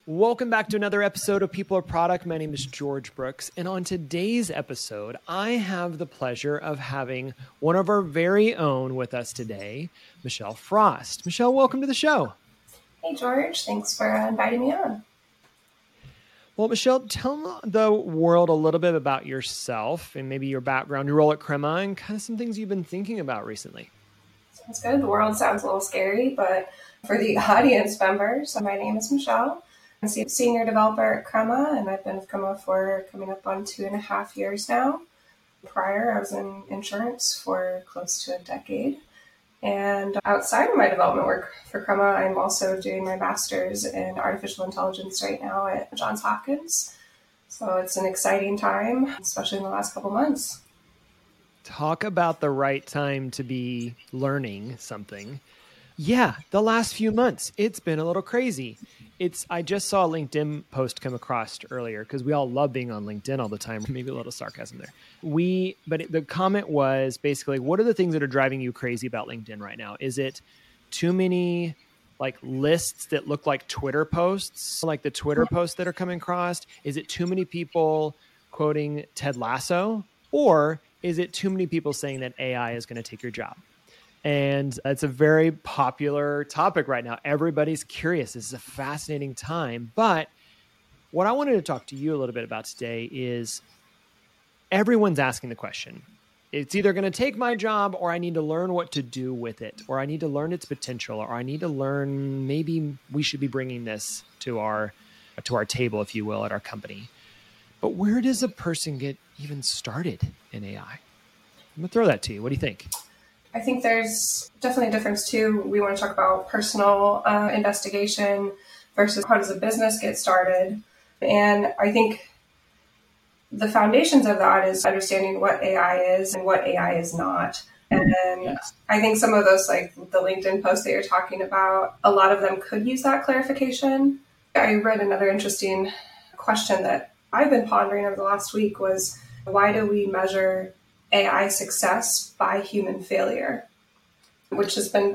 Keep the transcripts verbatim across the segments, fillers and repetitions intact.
Welcome back to another episode of People Are Product. My name is George Brooks, and on today's episode, I have the pleasure of having one of our very own with us today, Michelle Frost. Michelle, welcome to the show. Hey, George. Thanks for uh, inviting me on. Well, Michelle, tell the world a little bit about yourself and maybe your background, your role at Crema, and kind of some things you've been thinking about recently. Sounds good. The world sounds a little scary, but for the audience members, my name is Michelle. I'm a senior developer at Crema, and I've been with Crema for coming up on two and a half years now. Prior, I was in insurance for close to a decade. And outside of my development work for Crema, I'm also doing my master's in artificial intelligence right now at Johns Hopkins. So it's an exciting time, especially in the last couple months. Talk about the right time to be learning something. Yeah, the last few months, it's been a little crazy. It's I just saw a LinkedIn post come across earlier because we all love being on LinkedIn all the time. Maybe a little sarcasm there. We, but it, the comment was basically, what are the things that are driving you crazy about LinkedIn right now? Is it too many like lists that look like Twitter posts, like the Twitter posts that are coming across? Is it too many people quoting Ted Lasso? Or is it too many people saying that A I is going to take your job? And it's a very popular topic right now. Everybody's curious. This is a fascinating time. But what I wanted to talk to you a little bit about today is everyone's asking the question. It's either going to take my job or I need to learn what to do with it, or I need to learn its potential, or I need to learn maybe we should be bringing this to our to our table, if you will, at our company. But where does a person get even started in A I? I'm going to throw that to you. What do you think? I think there's definitely a difference too. We want to talk about personal uh, investigation versus how does a business get started. And I think the foundations of that is understanding what A I is and what A I is not. And then yes. I think some of those, like the LinkedIn posts that you're talking about, a lot of them could use that clarification. I read another interesting question that I've been pondering over the last week was, why do we measure A I success by human failure? Which has been,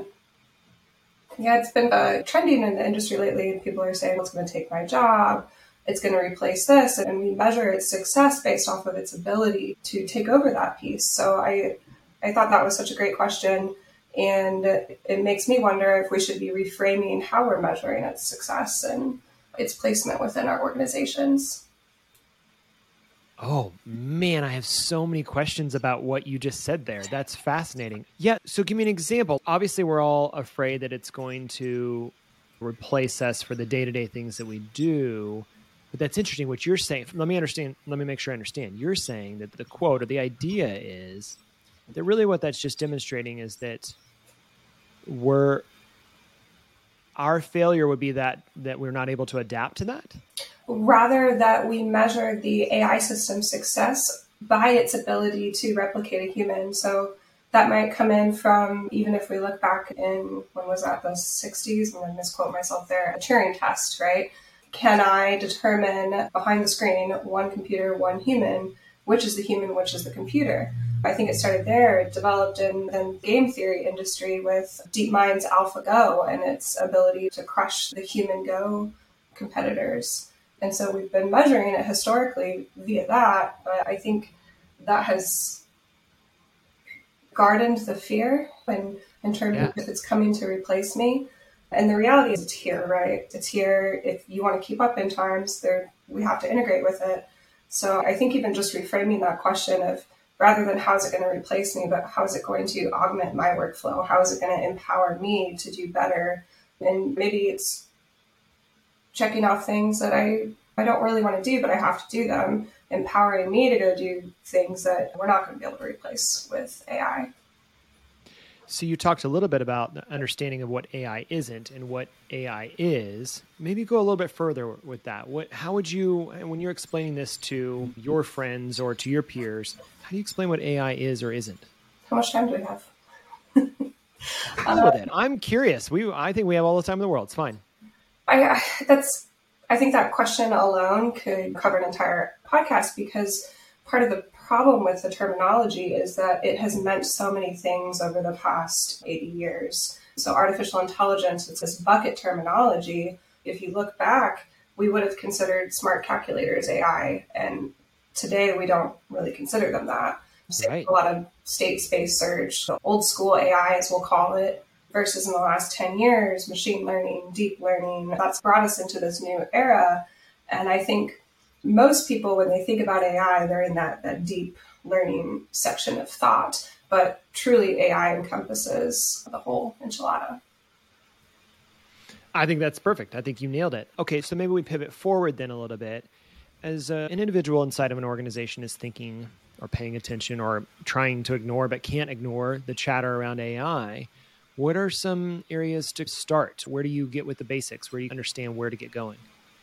yeah, it's been uh, trending in the industry lately. People are saying, well, it's going to take my job. It's going to replace this. And we measure its success based off of its ability to take over that piece. So I, I thought that was such a great question. And it makes me wonder if we should be reframing how we're measuring its success and its placement within our organizations. Oh, man, I have so many questions about what you just said there. That's fascinating. Yeah, so give me an example. Obviously, we're all afraid that it's going to replace us for the day-to-day things that we do. But that's interesting what you're saying. Let me understand. Let me make sure I understand. You're saying that the quote or the idea is that really what that's just demonstrating is that we're our failure would be that that we're not able to adapt to that? Rather that we measure the A I system's success by its ability to replicate a human. So that might come in from, even if we look back in, when was that, the sixties? I'm going to misquote myself there, a Turing test, right? Can I determine behind the screen, one computer, one human, which is the human, which is the computer? I think it started there. It developed in the game theory industry with DeepMind's AlphaGo and its ability to crush the human Go competitors. And so we've been measuring it historically via that, but I think that has garnered the fear in, in terms yeah. of if it's coming to replace me. And the reality is it's here, right? It's here. If you want to keep up in times, there we have to integrate with it. So I think even just reframing that question of rather than how is it going to replace me, but how is it going to augment my workflow? How is it going to empower me to do better? And maybe it's checking off things that I, I don't really want to do, but I have to do them, empowering me to go do things that we're not going to be able to replace with A I. So you talked a little bit about the understanding of what A I isn't and what A I is. Maybe go a little bit further with that. What, how would you, when you're explaining this to your friends or to your peers, how do you explain what A I is or isn't? How much time do we have? Deal with it. I'm curious. We, I think we have all the time in the world. It's fine. I that's I think that question alone could cover an entire podcast, because part of the problem with the terminology is that it has meant so many things over the past eighty years. So artificial intelligence, it's this bucket terminology. If you look back, we would have considered smart calculators A I. And today we don't really consider them that. So Right. a lot of state-space search, the old school A I, as we'll call it, versus in the last ten years, machine learning, deep learning, that's brought us into this new era. And I think most people, when they think about A I, they're in that, that deep learning section of thought. But truly, A I encompasses the whole enchilada. I think that's perfect. I think you nailed it. Okay, so maybe we pivot forward then a little bit. As uh, an individual inside of an organization is thinking or paying attention or trying to ignore but can't ignore the chatter around A I, what are some areas to start? Where do you get with the basics? Where do you understand where to get going?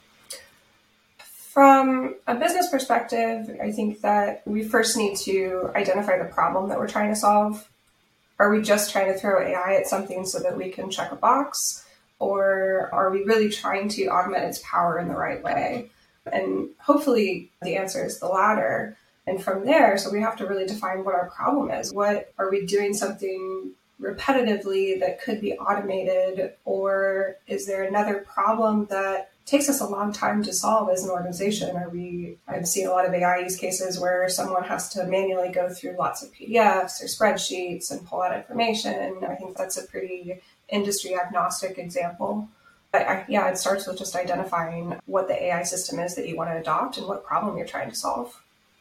From a business perspective, I think that we first need to identify the problem that we're trying to solve. Are we just trying to throw A I at something so that we can check a box? Or are we really trying to augment its power in the right way? And hopefully the answer is the latter. And from there, so we have to really define what our problem is. What are we doing something repetitively that could be automated? Or is there another problem that takes us a long time to solve as an organization? Are we, I've seen a lot of A I use cases where someone has to manually go through lots of P D Fs or spreadsheets and pull out information. I think that's a pretty industry agnostic example. But I, yeah, it starts with just identifying what the A I system is that you want to adopt and what problem you're trying to solve.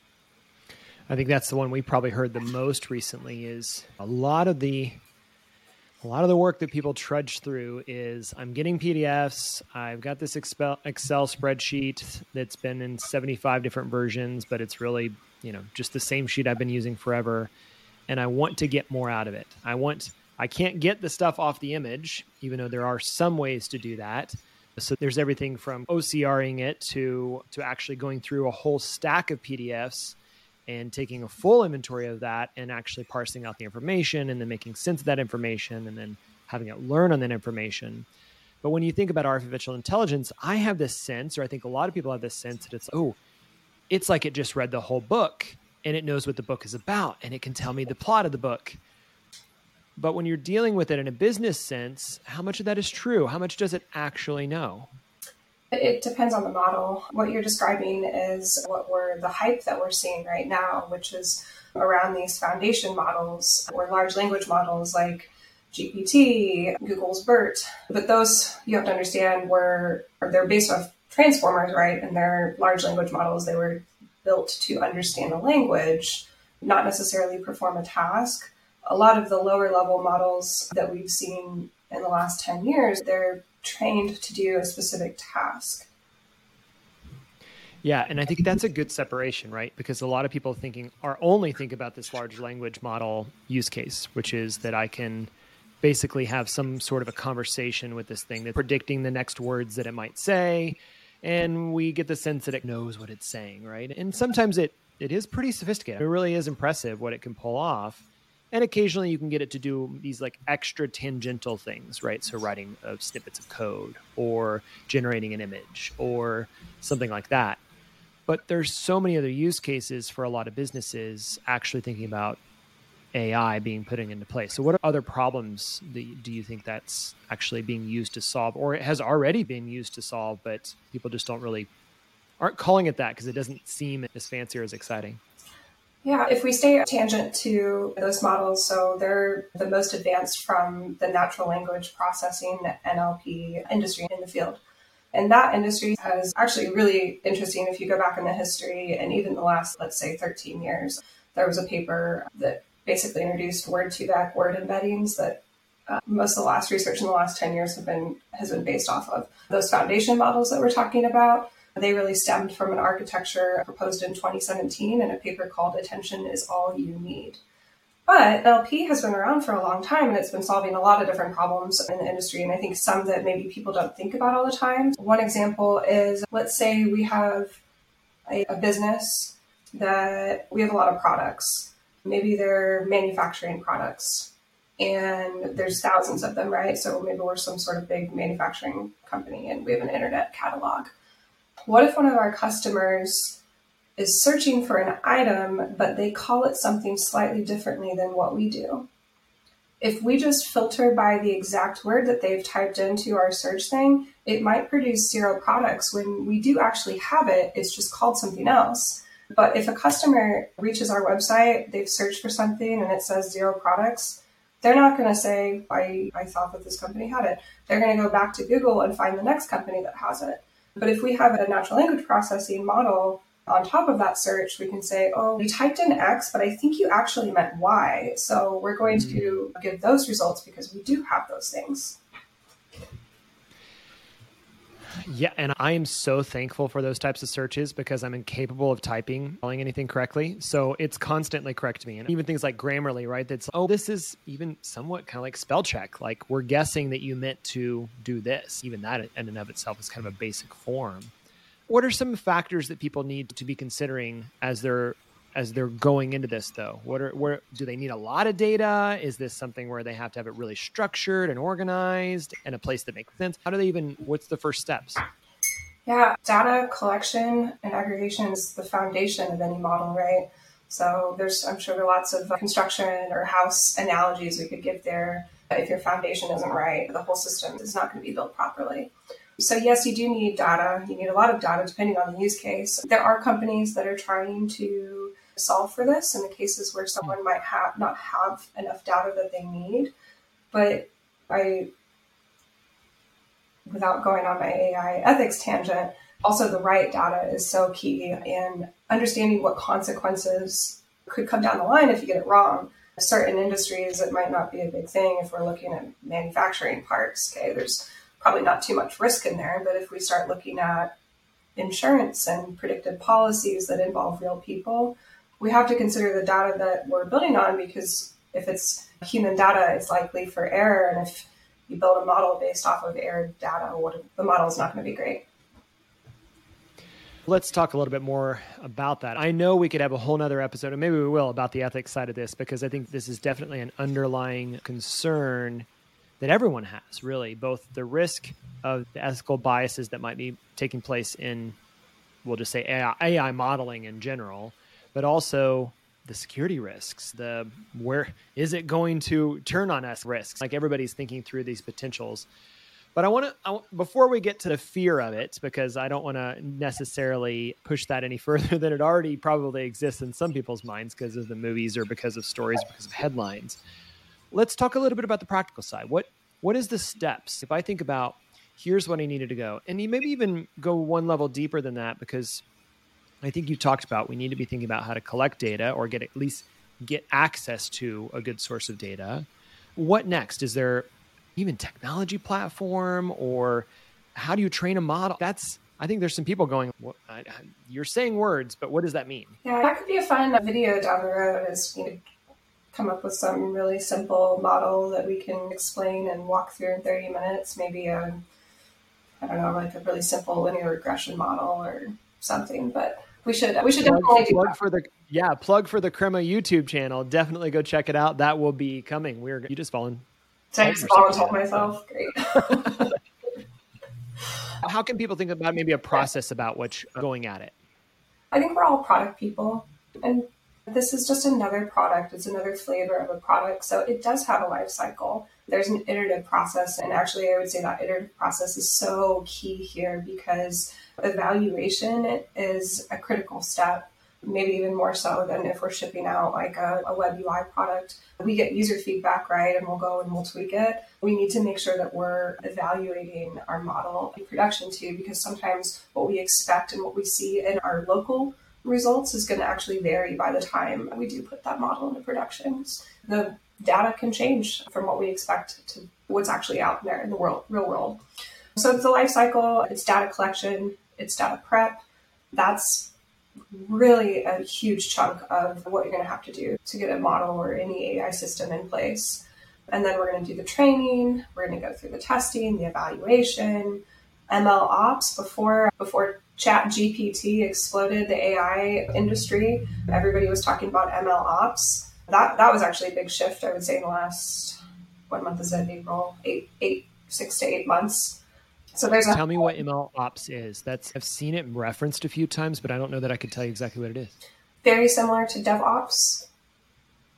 I think that's the one we probably heard the most recently is a lot of the a lot of the work that people trudge through is I'm getting P D Fs. I've got this Excel Excel spreadsheet that's been in seventy-five different versions, but it's really, you know, just the same sheet I've been using forever. And I want to get more out of it. I want I can't get the stuff off the image, even though there are some ways to do that. So there's everything from OCRing it to, to actually going through a whole stack of P D Fs and taking a full inventory of that and actually parsing out the information and then making sense of that information and then having it learn on that information. But when you think about artificial intelligence, I have this sense, or I think a lot of people have this sense that it's, oh, it's like it just read the whole book and it knows what the book is about and it can tell me the plot of the book. But when you're dealing with it in a business sense, how much of that is true? How much does it actually know? It depends on the model. What you're describing is what we're the hype that we're seeing right now, which is around these foundation models or large language models like G P T, Google's BERT. But those, you have to understand, were they're based off transformers, right? And they're large language models. They were built to understand a language, not necessarily perform a task. A lot of the lower level models that we've seen in the last ten years, they're trained to do a specific task. Yeah, and I think that's a good separation, right? Because a lot of people thinking are only think about this large language model use case, which is that I can basically have some sort of a conversation with this thing that's predicting the next words that it might say, and we get the sense that it knows what it's saying, right? And sometimes it it is pretty sophisticated. It really is impressive what it can pull off. And occasionally you can get it to do these like extra tangential things, right? So writing uh, snippets of code or generating an image or something like that. But there's so many other use cases for a lot of businesses actually thinking about A I being put into place. So what other problems do you think that's actually being used to solve, or it has already been used to solve, but people just don't really, aren't calling it that because it doesn't seem as fancy or as exciting? Yeah, if we stay tangent to those models, so they're the most advanced from the natural language processing, N L P industry in the field. And that industry is actually really interesting if you go back in the history and even the last, let's say, thirteen years. There was a paper that basically introduced word-to-back word embeddings that uh, most of the last research in the last ten years have been has been based off of. Those foundation models that we're talking about, they really stemmed from an architecture proposed in twenty seventeen in a paper called Attention is All You Need. But N L P has been around for a long time and it's been solving a lot of different problems in the industry. And I think some that maybe people don't think about all the time. One example is, let's say we have a, a business that we have a lot of products. Maybe they're manufacturing products and there's thousands of them, right? So maybe we're some sort of big manufacturing company and we have an internet catalog. What if one of our customers is searching for an item, but they call it something slightly differently than what we do? If we just filter by the exact word that they've typed into our search thing, it might produce zero products when we do actually have it. It's just called something else. But if a customer reaches our website, they've searched for something and it says zero products, they're not going to say, I, I thought that this company had it. They're going to go back to Google and find the next company that has it. But if we have a natural language processing model on top of that search, we can say, oh, you typed in X, but I think you actually meant Y. So we're going mm-hmm. to give those results because we do have those things. Yeah, and I am so thankful for those types of searches because I'm incapable of typing, spelling anything correctly. So it's constantly correcting me. And even things like Grammarly, right? That's, oh, this is even somewhat kind of like spell check. Like we're guessing that you meant to do this. Even that in and of itself is kind of a basic form. What are some factors that people need to be considering as they're as they're going into this, though? What are where do they need a lot of data? Is this something where they have to have it really structured and organized and a place that makes sense? How do they even, what's the first steps? Yeah, data collection and aggregation is the foundation of any model, right? So there's, I'm sure there are lots of construction or house analogies we could give there. If your foundation isn't right, the whole system is not going to be built properly. So yes, you do need data. You need a lot of data depending on the use case. There are companies that are trying to solve for this in the cases where someone might have not have enough data that they need. But I, without going on my A I ethics tangent, also the right data is so key in understanding what consequences could come down the line if you get it wrong. Certain industries, it might not be a big thing if we're looking at manufacturing parts. Okay, there's probably not too much risk in there, but if we start looking at insurance and predictive policies that involve real people, we have to consider the data that we're building on, because if it's human data, it's likely for error. And if you build a model based off of error data, what, the model is not going to be great. Let's talk a little bit more about that. I know we could have a whole nother episode, and maybe we will, about the ethics side of this, because I think this is definitely an underlying concern that everyone has, really, both the risk of the ethical biases that might be taking place in, we'll just say A I, A I modeling in general, but also the security risks, the where is it going to turn on us risks? Like everybody's thinking through these potentials. But I want to, before we get to the fear of it, because I don't want to necessarily push that any further than it already probably exists in some people's minds because of the movies or because of stories, or because of headlines. Let's talk a little bit about the practical side. What What is the steps? If I think about, here's what I needed to go, and you maybe even go one level deeper than that, because I think you talked about we need to be thinking about how to collect data or get at least get access to a good source of data. What next? Is there even technology platform, or how do you train a model? That's, I think there's some people going, well, I, I, you're saying words, but what does that mean? Yeah, that could be a fun video down the road, is, you know, come up with some really simple model that we can explain and walk through in thirty minutes. Maybe a, I don't know, like a really simple linear regression model or something, but we should, we should plug, definitely do plug that. for the, yeah, plug for the Crema YouTube channel. Definitely go check it out. That will be coming. We're, you just fallen. Did I just volunteer myself? Great. How can people think about maybe a process about what's going at it? I think we're all product people, and this is just another product. It's another flavor of a product. So it does have a life cycle. There's an iterative process. And actually, I would say that iterative process is so key here, because evaluation is a critical step, maybe even more so than if we're shipping out like a, a web U I product. We get user feedback, right? And we'll go and we'll tweak it. We need to make sure that we're evaluating our model in production too, because sometimes what we expect and what we see in our local results is going to actually vary by the time we do put that model into production. The data can change from what we expect to what's actually out there in the world, real world. So it's a life cycle, it's data collection, it's data prep. That's really a huge chunk of what you're going to have to do to get a model or any A I system in place. And then we're going to do the training, we're going to go through the testing, the evaluation, M L ops. Before, before Chat G P T exploded the A I industry, everybody was talking about M L ops. That that was actually a big shift, I would say, in the last, what month is it, April? Eight, eight, six to eight months. So there's a, Tell me what M L ops is. That's, I've seen it referenced a few times, but I don't know that I could tell you exactly what it is. Very similar to DevOps.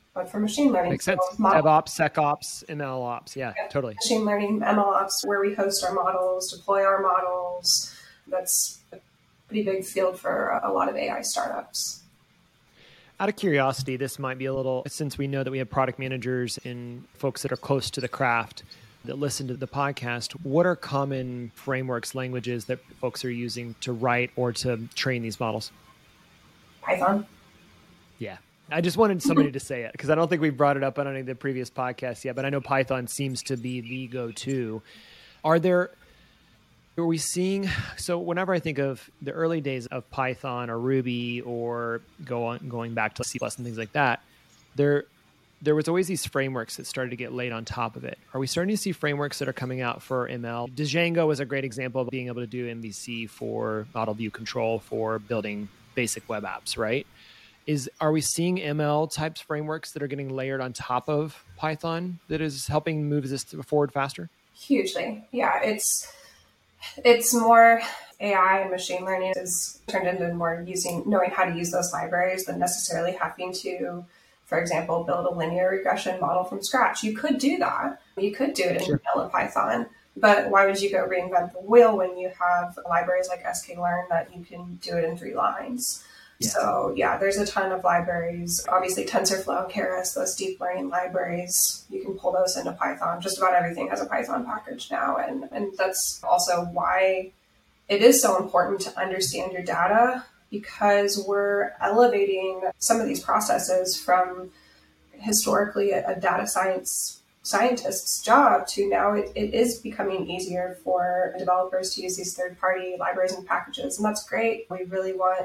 but for machine learning. Makes sense. So model, DevOps, SecOps, M L Ops. Yeah, yeah, totally. Machine learning, M L Ops, where we host our models, deploy our models. That's a pretty big field for a lot of A I startups. Out of curiosity, this might be a little, since we know that we have product managers and folks that are close to the craft that listen to the podcast, what are common frameworks, languages that folks are using to write or to train these models? Python. Yeah. I just wanted somebody to say it because I don't think we brought it up on any of the previous podcasts yet, but I know Python seems to be the go-to. Are there, are we seeing, so whenever I think of the early days of Python or Ruby or go on, going back to C plus and things like that, there, there was always these frameworks that started to get laid on top of it. Are we starting to see frameworks that are coming out for M L? Django was a great example of being able to do M V C for model view control for building basic web apps, right? Is are we seeing M L types frameworks that are getting layered on top of Python that is helping move this forward faster? Hugely. Yeah, it's it's more A I and machine learning is turned into more using knowing how to use those libraries than necessarily having to, for example, build a linear regression model from scratch. You could do that. You could do it in Sure. vanilla Python, but why would you go reinvent the wheel when you have libraries like sklearn that you can do it in three lines? Yeah. So yeah, there's a ton of libraries. Obviously TensorFlow and Keras, those deep learning libraries, you can pull those into Python. Just about everything has a Python package now. And, and that's also why it is so important to understand your data, because we're elevating some of these processes from historically a, a data science scientist's job to now it, it is becoming easier for developers to use these third-party libraries and packages. And that's great. We really want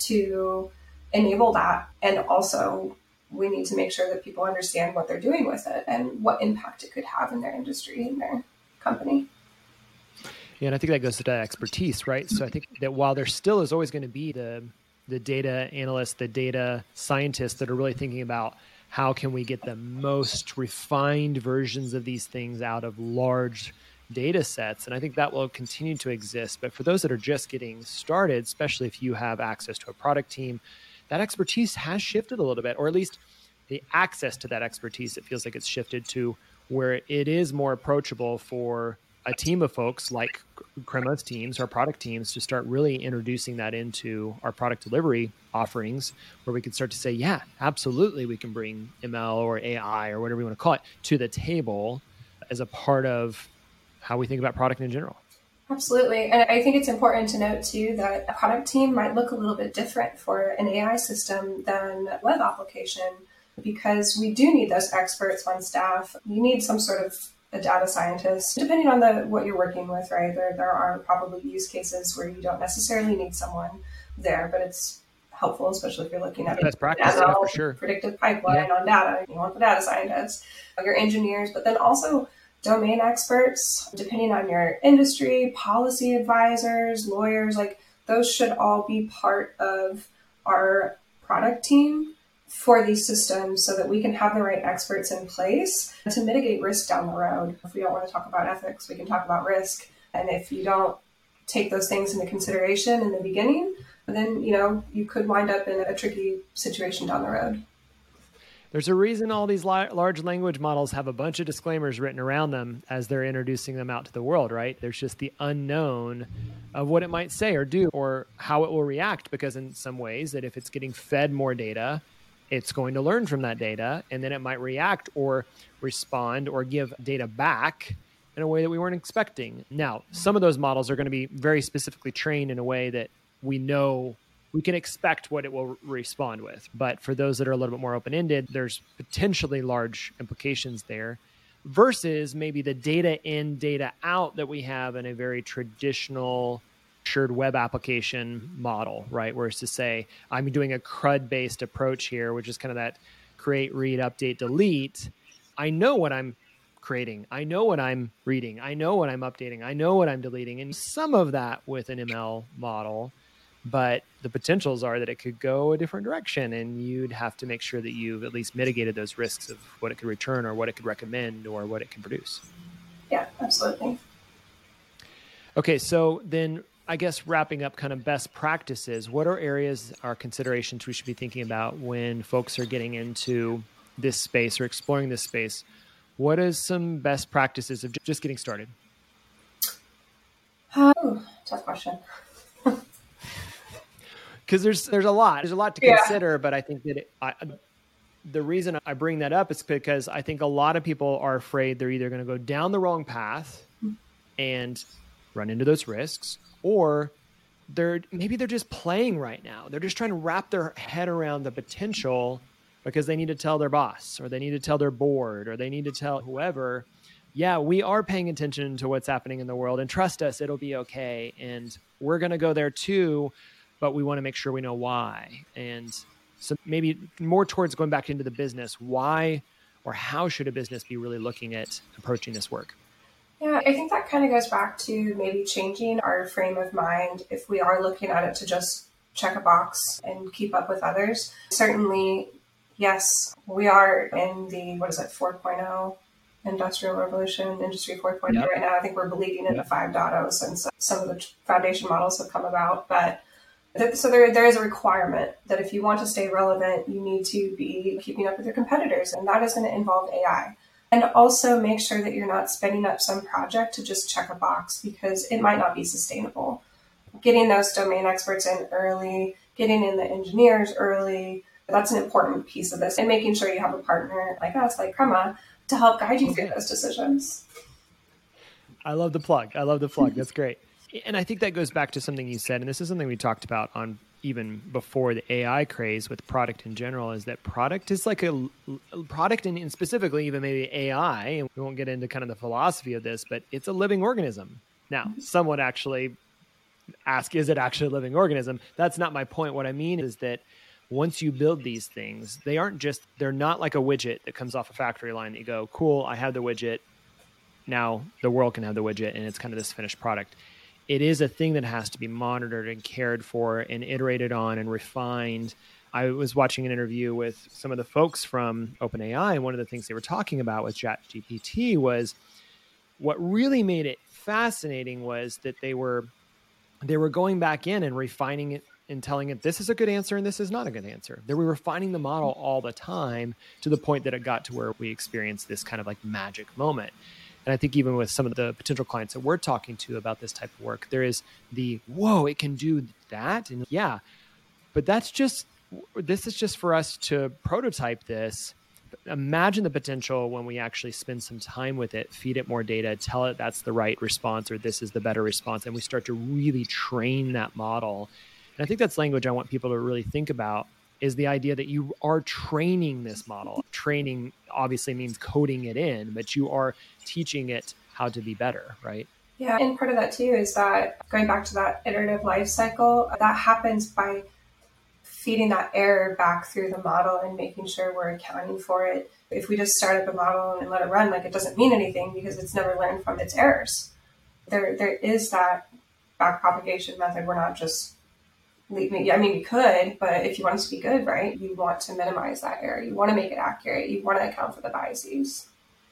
to enable that. And also we need to make sure that people understand what they're doing with it and what impact it could have in their industry and their company. Yeah, and I think that goes to that expertise, right? So I think that while there still is always going to be the the data analysts, the data scientists that are really thinking about how can we get the most refined versions of these things out of large data sets. And I think that will continue to exist. But for those that are just getting started, especially if you have access to a product team, that expertise has shifted a little bit, or at least the access to that expertise, it feels like it's shifted to where it is more approachable for a team of folks like Crema's teams, our product teams, to start really introducing that into our product delivery offerings, where we can start to say, yeah, absolutely, we can bring M L or A I or whatever you want to call it to the table as a part of how we think about product in general. Absolutely. And I think it's important to note too that a product team might look a little bit different for an A I system than a web application, because we do need those experts on staff. You need some sort of a data scientist, depending on the what you're working with, right? There, there are probably use cases where you don't necessarily need someone there, but it's helpful, especially if you're looking at best practice, yeah, for sure. Predictive pipeline yeah. on data. You want the data scientists, your engineers, but then also domain experts, depending on your industry, policy advisors, lawyers, like those should all be part of our product team for these systems so that we can have the right experts in place to mitigate risk down the road. If we don't want to talk about ethics, we can talk about risk. And if you don't take those things into consideration in the beginning, then, you know, you could wind up in a tricky situation down the road. There's a reason all these li- large language models have a bunch of disclaimers written around them as they're introducing them out to the world, right? There's just the unknown of what it might say or do or how it will react, because in some ways that if it's getting fed more data, it's going to learn from that data, and then it might react or respond or give data back in a way that we weren't expecting. Now, some of those models are going to be very specifically trained in a way that we know we can expect what it will respond with. But for those that are a little bit more open-ended, there's potentially large implications there versus maybe the data in, data out that we have in a very traditional assured web application model, right? Where it's to say, I'm doing a CRUD-based approach here, which is kind of that create, read, update, delete. I know what I'm creating. I know what I'm reading. I know what I'm updating. I know what I'm deleting. And some of that with an M L model, but the potentials are that it could go a different direction, and you'd have to make sure that you've at least mitigated those risks of what it could return or what it could recommend or what it can produce. Yeah, absolutely. Okay, so then I guess wrapping up kind of best practices, what are areas or considerations we should be thinking about when folks are getting into this space or exploring this space, what is some best practices of just getting started? Oh, tough question. Because there's there's a lot. There's a lot to Yeah. consider, but I think that it, I, the reason I bring that up is because I think a lot of people are afraid they're either going to go down the wrong path and run into those risks, or they're maybe they're just playing right now. They're just trying to wrap their head around the potential because they need to tell their boss, or they need to tell their board, or they need to tell whoever, yeah, we are paying attention to what's happening in the world, and trust us, it'll be okay. And we're going to go there too, but we want to make sure we know why. And so maybe more towards going back into the business, why or how should a business be really looking at approaching this work? Yeah, I think that kind of goes back to maybe changing our frame of mind if we are looking at it to just check a box and keep up with others. Certainly, yes, we are in the, what is it, four point oh industrial revolution, industry four point oh yep. right now. I think we're bleeding into yep. five point oh since some of the foundation models have come about. But so there, there is a requirement that if you want to stay relevant, you need to be keeping up with your competitors, and that is going to involve A I. And also make sure that you're not spinning up some project to just check a box, because it might not be sustainable. Getting those domain experts in early, getting in the engineers early, that's an important piece of this. And making sure you have a partner like us, like Crema, to help guide you through those decisions. I love the plug. I love the plug. That's great. And I think that goes back to something you said, and this is something we talked about on even before the A I craze with product in general, is that product is like a product, and, and specifically even maybe A I, and we won't get into kind of the philosophy of this, but it's a living organism. Now, some would actually ask, is it actually a living organism? That's not my point. What I mean is that once you build these things, they aren't just, they're not like a widget that comes off a factory line that you go, cool, I have the widget. Now the world can have the widget, and it's kind of this finished product. It is a thing that has to be monitored and cared for and iterated on and refined. I was watching an interview with some of the folks from OpenAI, and one of the things they were talking about with ChatGPT was what really made it fascinating was that they were they were going back in and refining it and telling it, this is a good answer and this is not a good answer. They were refining the model all the time to the point that it got to where we experienced this kind of like magic moment. And I think even with some of the potential clients that we're talking to about this type of work, there is the, whoa, it can do that. And yeah, but that's just, this is just for us to prototype this. Imagine the potential when we actually spend some time with it, feed it more data, tell it that's the right response or this is the better response. And we start to really train that model. And I think that's language I want people to really think about, is the idea that you are training this model. Training obviously means coding it in, but you are teaching it how to be better, right? Yeah, and part of that too is that going back to that iterative life cycle, that happens by feeding that error back through the model and making sure we're accounting for it. If we just start up a model and let it run, like it doesn't mean anything because it's never learned from its errors. There, there is that back propagation method. We're not just leaving. I mean, you could, but if you want it to be good, right, you want to minimize that error. You want to make it accurate. You want to account for the biases.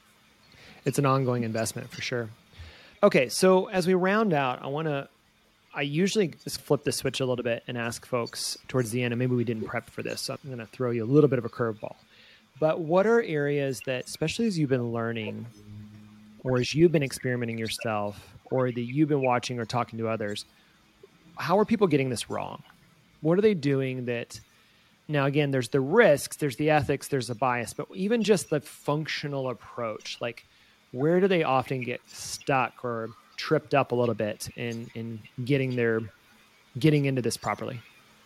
It's an ongoing investment for sure. Okay, so as we round out, I want to, I usually just flip the switch a little bit and ask folks towards the end, and maybe we didn't prep for this, so I'm going to throw you a little bit of a curveball. But what are areas that, especially as you've been learning, or as you've been experimenting yourself, or that you've been watching or talking to others, how are people getting this wrong? What are they doing that, now again, there's the risks, there's the ethics, there's the bias, but even just the functional approach, like where do they often get stuck or tripped up a little bit in, in getting their, getting into this properly?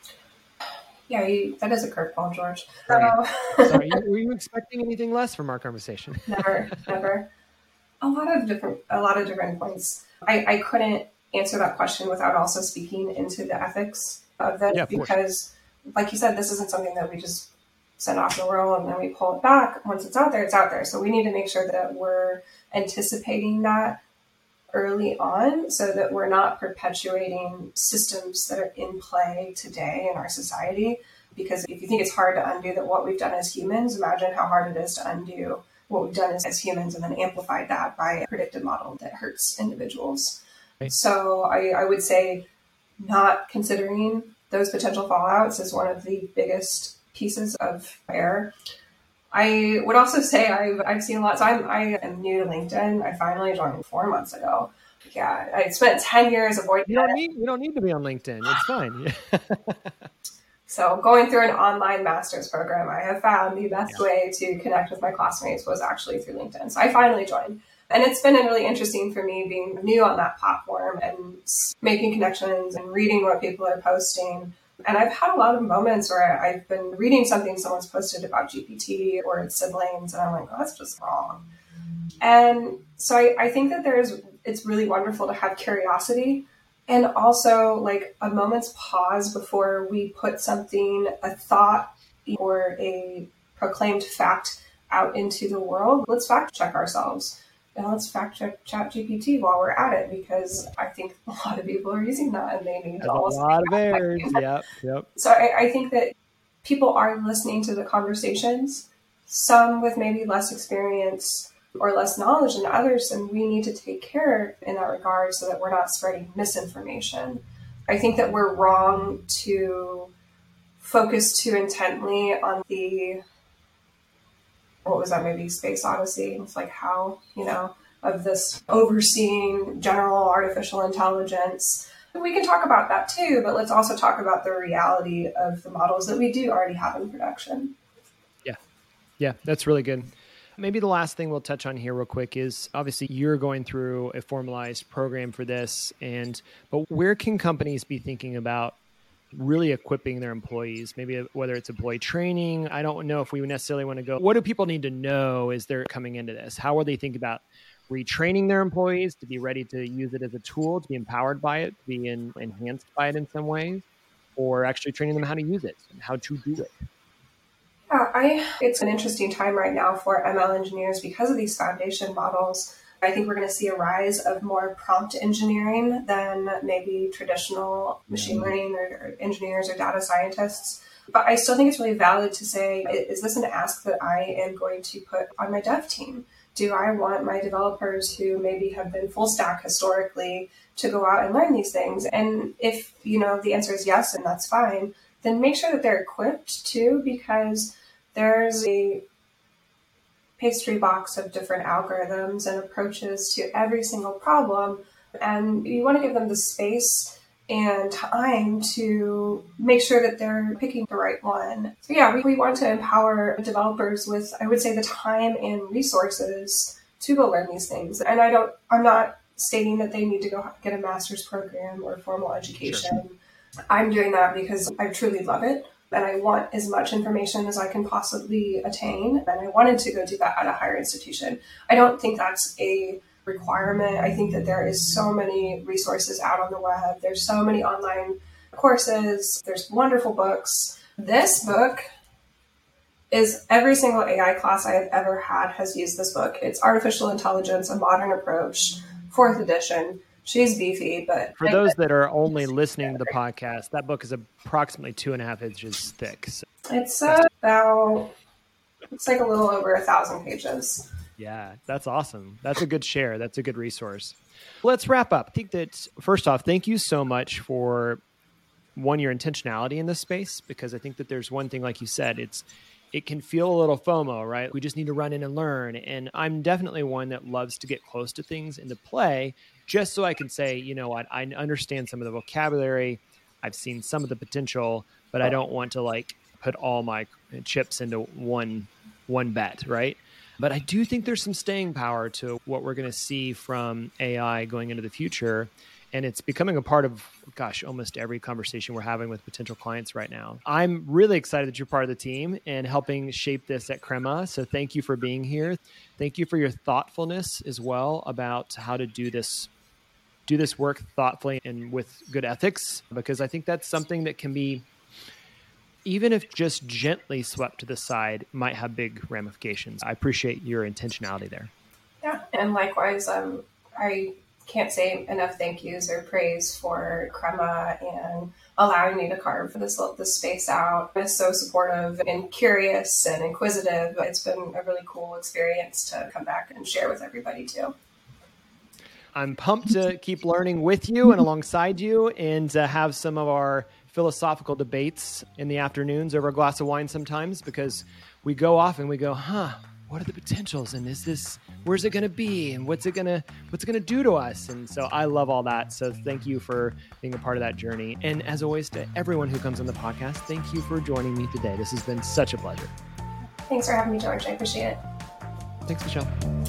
Yeah, you, that is a curveball, George. Right. So, Sorry, were you expecting anything less from our conversation? never, never. A lot of different, a lot of different points. I, I couldn't answer that question without also speaking into the ethics of that, yeah, of because course. Like you said, this isn't something that we just send off the world and then we pull it back. Once it's out there, it's out there. So we need to make sure that we're anticipating that early on so that we're not perpetuating systems that are in play today in our society. Because if you think it's hard to undo that what we've done as humans, imagine how hard it is to undo what we've done as, as humans and then amplified that by a predictive model that hurts individuals. Right. So I, I would say not considering those potential fallouts is one of the biggest pieces of error. I would also say I've, I've seen a lot. So I'm, I am new to LinkedIn. I finally joined four months ago. Yeah, I spent ten years avoiding You don't need, you don't need to be on LinkedIn. It's fine. So going through an online master's program, I have found the best Yeah. way to connect with my classmates was actually through LinkedIn. So I finally joined. And it's been really interesting for me being new on that platform and making connections and reading what people are posting. And I've had a lot of moments where I've been reading something someone's posted about G P T or its siblings, and I'm like, oh, that's just wrong. And so I, I think that there's, it's really wonderful to have curiosity and also like a moment's pause before we put something, a thought or a proclaimed fact out into the world. Let's fact check ourselves. And let's fact check ChatGPT while we're at it, because I think a lot of people are using that and they need There's to a almost lot of errors. Yep. Yep. So I, I think that people are listening to the conversations, some with maybe less experience or less knowledge than others, and we need to take care in that regard so that we're not spreading misinformation. I think that we're wrong to focus too intently on the, what was that movie, Space Odyssey? It's like how, you know, of this overseeing general artificial intelligence. We can talk about that too, but let's also talk about the reality of the models that we do already have in production. Yeah. Yeah, that's really good. Maybe the last thing we'll touch on here real quick is obviously you're going through a formalized program for this, and but where can companies be thinking about really equipping their employees? Maybe whether it's employee training. I don't know if we necessarily want to go, what do people need to know as they're coming into this? How are they thinking about retraining their employees to be ready to use it as a tool, to be empowered by it, to be in, enhanced by it in some ways, or actually training them how to use it and how to do it? Yeah, I, it's an interesting time right now for M L engineers because of these foundation models. I think we're going to see a rise of more prompt engineering than maybe traditional machine mm-hmm. learning or, or engineers or data scientists. But I still think it's really valid to say, is this an ask that I am going to put on my dev team? Do I want my developers who maybe have been full stack historically to go out and learn these things? And if, you know, the answer is yes, and that's fine, then make sure that they're equipped too, because there's a pastry box of different algorithms and approaches to every single problem. And you want to give them the space and time to make sure that they're picking the right one. So yeah, we, we want to empower developers with, I would say, the time and resources to go learn these things. And I don't, I'm not stating that they need to go get a master's program or formal education. Sure. I'm doing that because I truly love it. And I want as much information as I can possibly attain. And I wanted to go do that at a higher institution. I don't think that's a requirement. I think that there is so many resources out on the web. There's so many online courses. There's wonderful books. This book is every single A I class I have ever had has used this book. It's Artificial Intelligence, A Modern Approach, fourth edition. She's beefy, but... For those that are only listening to the podcast, that book is approximately two and a half inches thick. So. It's uh, about, it's like a little over a thousand pages. Yeah, that's awesome. That's a good share. That's a good resource. Let's wrap up. I think that, first off, thank you so much for, one, your intentionality in this space, because I think that there's one thing, like you said, it's it can feel a little FOMO, right? We just need to run in and learn. And I'm definitely one that loves to get close to things and to play, just so I can say, you know what, I understand some of the vocabulary. I've seen some of the potential, but I don't want to like put all my chips into one one bet, right? But I do think there's some staying power to what we're going to see from A I going into the future. And it's becoming a part of, gosh, almost every conversation we're having with potential clients right now. I'm really excited that you're part of the team and helping shape this at Crema. So thank you for being here. Thank you for your thoughtfulness as well about how to do this, do this work thoughtfully and with good ethics, because I think that's something that can be, even if just gently swept to the side, might have big ramifications. I appreciate your intentionality there. Yeah, and likewise, um, I can't say enough thank yous or praise for Crema and allowing me to carve this, this space out. It's so supportive and curious and inquisitive. It's been a really cool experience to come back and share with everybody too. I'm pumped to keep learning with you and alongside you, and to have some of our philosophical debates in the afternoons over a glass of wine sometimes, because we go off and we go, huh, what are the potentials? And is this, where's it going to be? And what's it going to, what's it going to do to us? And so I love all that. So thank you for being a part of that journey. And as always, to everyone who comes on the podcast, thank you for joining me today. This has been such a pleasure. Thanks for having me, George. I appreciate it. Thanks, Michelle.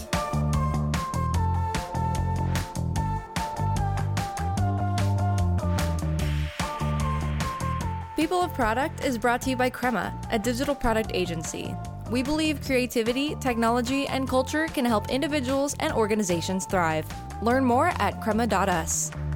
People of Product is brought to you by Crema, a digital product agency. We believe creativity, technology, and culture can help individuals and organizations thrive. Learn more at crema dot us.